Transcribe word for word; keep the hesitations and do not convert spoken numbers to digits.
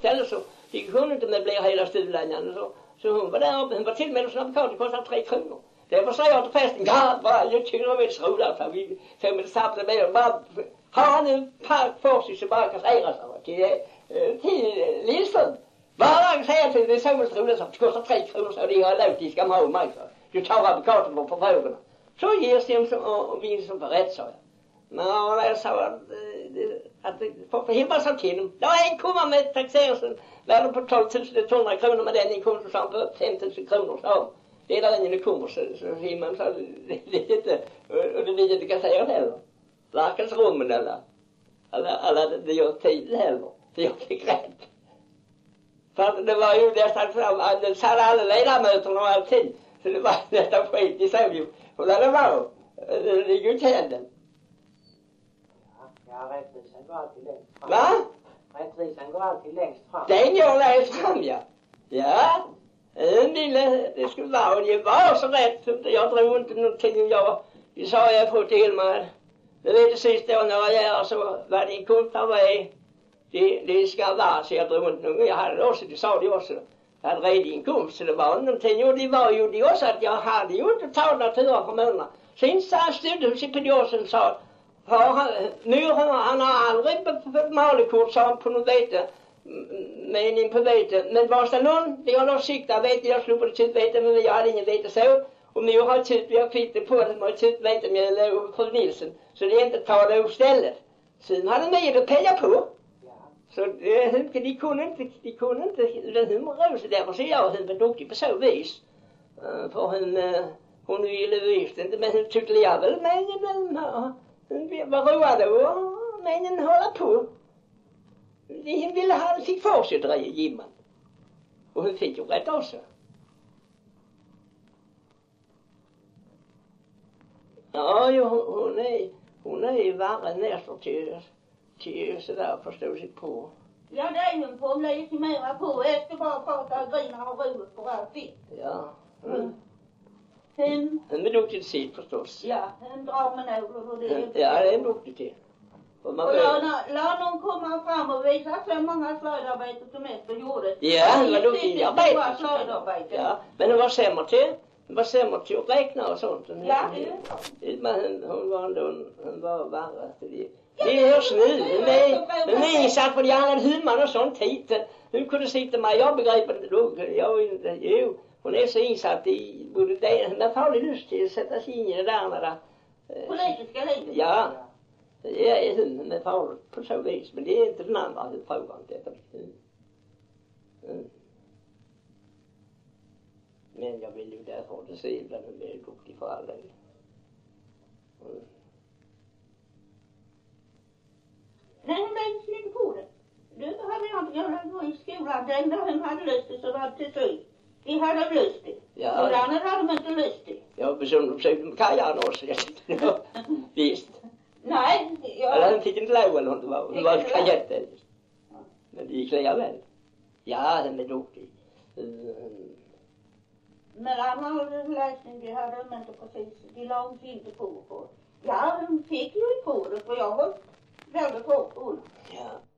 Eller så fick hon inte möblera hela stugan. Så, så hon var där uppe. Hon var till och med hos en advokat. Det kostade tre kronor. Därför sa jag till prästen, ja, bara, jag tycker de är så roliga. För vi får med sappla med. Bara, har han en park för sig så bara kassera sig till, till Lillström. Bara han säger till det är så mycket roligt så det kostar tre kronor. Så det har lågt, de ska ha mig. Så. Du tar advokaten på frågorna. Så ges de som, och vi som får rätt, sa jag. Men jag sa att, att för, för himla sa till dem. Det var en komma med taxeringen. Värde på tolv tusen tvåhundra kronor med den inkomsten som på fem tusen kronor, sa det är där ingen kommer så, så himlen sa det är inte, och det vill inte kan säga heller. Varken rummen eller, eller, eller det gör tid heller. Det jag fick rätt. För det var ju nästan fram, det sa alla ledamöterna och allting. Så det var nästan skit i sig. Och där det var, det ligger ju till händen. Ja, rättvisan går alltid längst fram. Va? Rättvisan går alltid längst fram. Den går längst fram, ja. Ja. En ville, det skulle vara, och det var så rätt. Jag drog inte någonting. Jag, jag sa jag får till mig. Det var det sista år när jag gör så var det en kort av mig. Det, det ska vara, så jag drog inte någonting. Jag hade också, det sa det också. Jag hade redan inkomst, så det var någonting. Och det var ju det också att jag hade ju inte tagit naturaförmånerna. Sen sa studiehuset på Djursen sa Myren, han har aldrig fått malekort, sa han på något vete. Mening på vete. Men var det någon, det har nog sikta vete, jag slog på det typ vete, men jag hade ingen vete så. Och nu har typ, vi har kvittat på det, med typ vete med fru Nilsson. Så det är inte ta det istället. Sen hade med att pengar på. Så det, de kunde inte, de kunde inte, den humorösa därför så jag hon var duktig på så vis. För hon, hon ville visst inte, men hon tyckte jag väl, men hon var roade och men hon hålla på. Hon ville ha, fick för sig det Jimman. Och hon fick ju rätt också. Ja, jo, hon är, hon är ju värre nästan till, till sådär förstå sig på. Ja, det är ju en problem mera på. Jag ska bara prata och grina och roligt på alltid. Ja. Mm. Hon... Hon är duktig till sitt förstås. Ja, hon drar med något och det är... Ja, det är en duktig till. Och, och la någon komma fram och visa så många slöjdarbeten som Ester gjorde. Ja, hon var duktig till arbete. Ja, men hon var sämre till. Hon var sämre till att räkna och sånt. Hon, ja, det men hon, hon var ändå, hon var värre till det. Det är hörs nu. Hon är, hon är insatt på de andra humman och sånt hit. Hon kunde sitta med, jag begreper det då. Jag inte, jo, hon är så insatt i både det. Hon har farlig lust till att sätta sig in i det där med det. Politiska livet. Ja. Det är hon med farligt på så vis. Men det är inte den andra frågan. Mm. Mm. Men jag vill ju därför inte se bland hon är duktig för alla. Mm. Nej, hon läggs inte på det. Du hade jag inte gjort i skolan. Den där hon hade lust till så var det till syd. De hade lust till. Ja. Och den andra hade de inte lust till. Jag försökte med Kajan också. Visst. Nej, jag... Eller hon fick inte lov eller hon var, hon var en kajette. Men det gick lika väl. Ja, den är duktig. Mm. Men andra läsning, det hade de inte precis. De låg inte på på. Ja, de fick ju på det, för jag var väldigt hårt på det. Ja.